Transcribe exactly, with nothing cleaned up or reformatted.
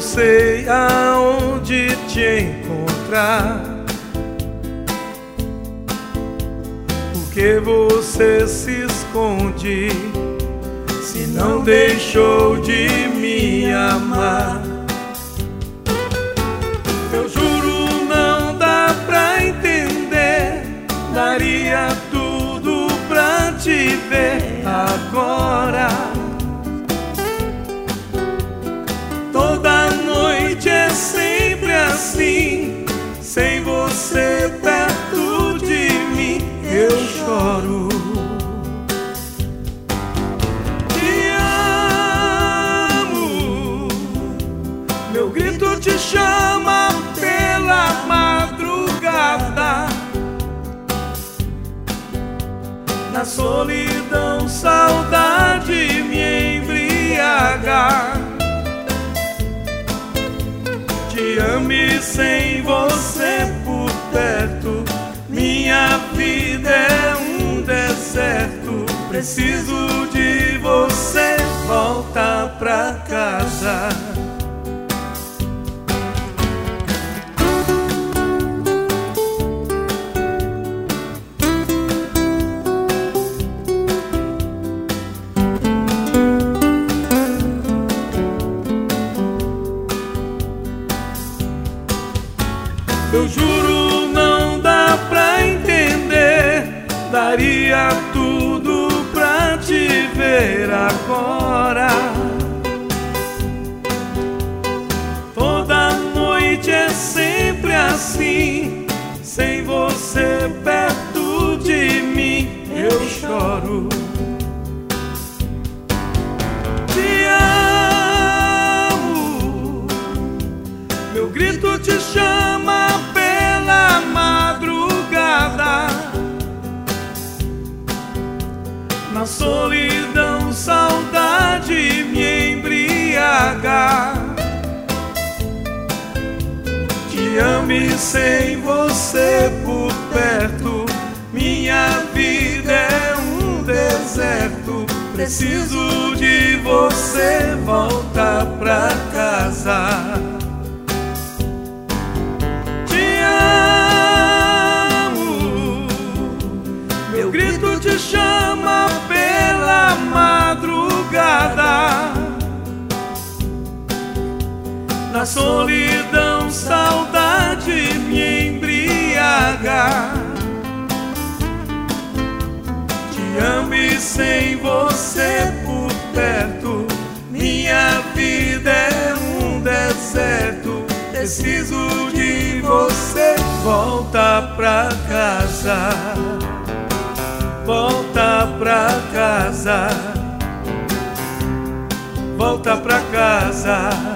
sei aonde te encontrar. Por que você se esconde se não deixou de me amar? Eu juro, não dá pra entender. Daria tudo pra te ver agora. Toda noite é sempre assim. Sem você perto de mim, eu choro. Te amo. Meu grito te chama pela madrugada. Na solidão, saudade me embriaga. Te ame sem você por perto. Minha vida é um deserto. Preciso de você, volta pra casa. Eu juro, não dá pra entender. Daria tudo pra te ver agora. Toda noite é sempre assim. Sem você perto de mim, eu choro. Te amo. Meu grito te chama pela madrugada. Na solidão, saudade me embriaga. Te ame sem você por perto. Minha vida é um deserto. Preciso de você, volta pra casa. Meu grito te chama pela madrugada. Na solidão, saudade me embriaga. Te ame sem você por perto. Minha vida é um deserto. Preciso de você, volta pra casa. Volta pra casa. Volta pra casa.